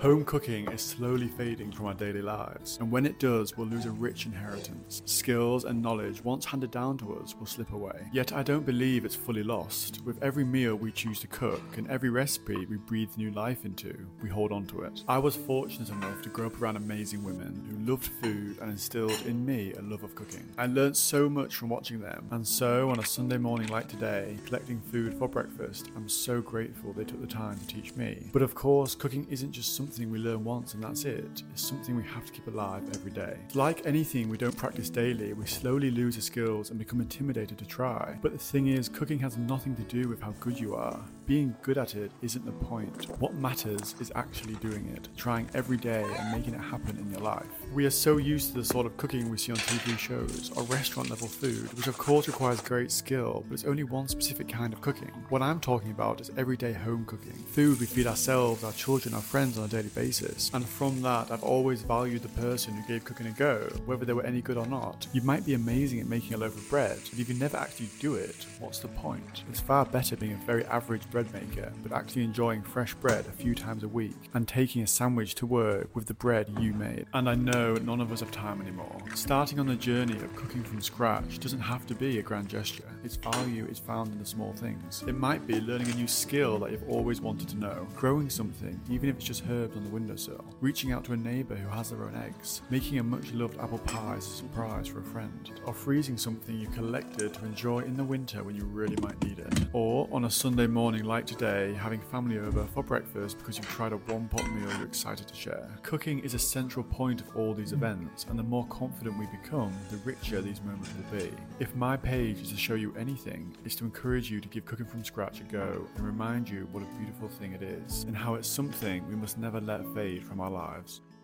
Home cooking is slowly fading from our daily lives, and when it does, we'll lose a rich inheritance. Skills and knowledge once handed down to us will slip away. Yet I don't believe it's fully lost. With every meal we choose to cook and every recipe we breathe new life into, we hold on to it. I was fortunate enough to grow up around amazing women who loved food and instilled in me a love of cooking. I learned so much from watching them, and so on a Sunday morning like today, collecting food for breakfast, I'm so grateful they took the time to teach me. But of course, cooking isn't just something we learn once and that's it. It's something we have to keep alive every day. Like anything we don't practice daily, we slowly lose the skills and become intimidated to try. But the thing is, cooking has nothing to do with how good you are. Being good at it isn't the point. What matters is actually doing it, trying every day and making it happen in your life. We are so used to the sort of cooking we see on TV shows or restaurant level food, which of course requires great skill, but it's only one specific kind of cooking. What I'm talking about is everyday home cooking. Food we feed ourselves, our children, our friends on a daily basis. And from that, I've always valued the person who gave cooking a go, whether they were any good or not. You might be amazing at making a loaf of bread, but if you never actually do it, what's the point? It's far better being a very average bread maker, but actually enjoying fresh bread a few times a week and taking a sandwich to work with the bread you made. And I know none of us have time anymore. Starting on the journey of cooking from scratch doesn't have to be a grand gesture. Its value is found in the small things. It might be learning a new skill that you've always wanted to know, growing something, even if it's just herbs on the windowsill, reaching out to a neighbour who has their own eggs, making a much loved apple pie as a surprise for a friend, or freezing something you collected to enjoy in the winter when you really might need it. Or on a Sunday morning like today, having family over for breakfast because you've tried a one-pot meal you're excited to share. Cooking is a central point of all these events, and the more confident we become, the richer these moments will be. If my page is to show you anything, it's to encourage you to give cooking from scratch a go and remind you what a beautiful thing it is, and how it's something we must never let fade from our lives.